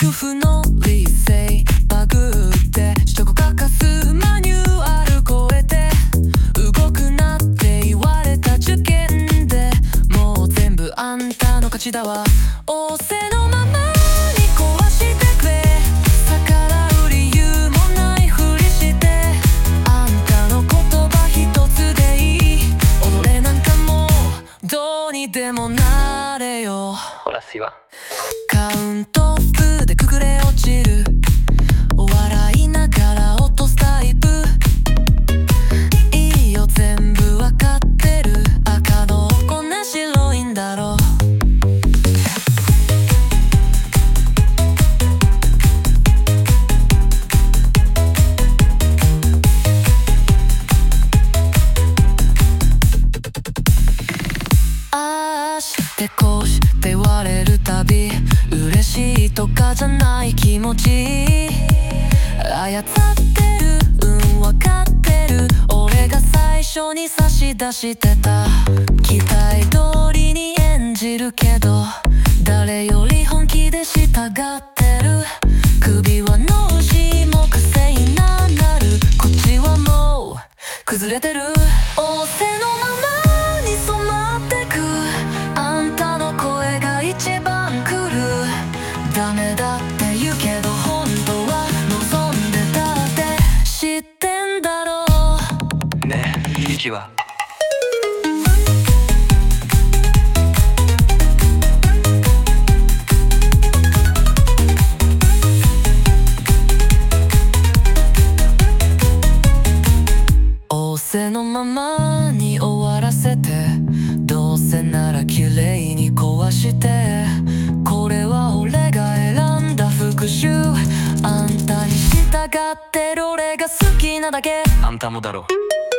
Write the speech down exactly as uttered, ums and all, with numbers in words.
グフの理性バグって取得欠かすマニュアル超えて動くなって言われた受験でもう全部あんたの勝ちだわ。仰せのままに壊してくれ。逆らう理由もないふりしてあんたの言葉一つでいい。己なんかもうどうにでもなれよ。 ほらしはカウント数で崩れ落ちる笑いながら落とすタイプ。いいよ全部わかってる。赤の粉白いんだろう。ああしてこうして言われるたび嬉しいとかじゃない気持ち操ってる。うんわかってる。俺が最初に差し出してた期待通りに演じるけど誰より本気で従ってる。首は脳死も癖になる。こっちはもう崩れてる。仰せのままに染まってくあんたの声が一番来る。ダメだって言うけど本当は望んでたって知ってんだろう。 ねえ一は仰せのままに終わらせてどうせなら綺麗に壊してこれは俺が選んだ復讐。あんたに従ってる俺が好きなだけ。 あんたもだろ。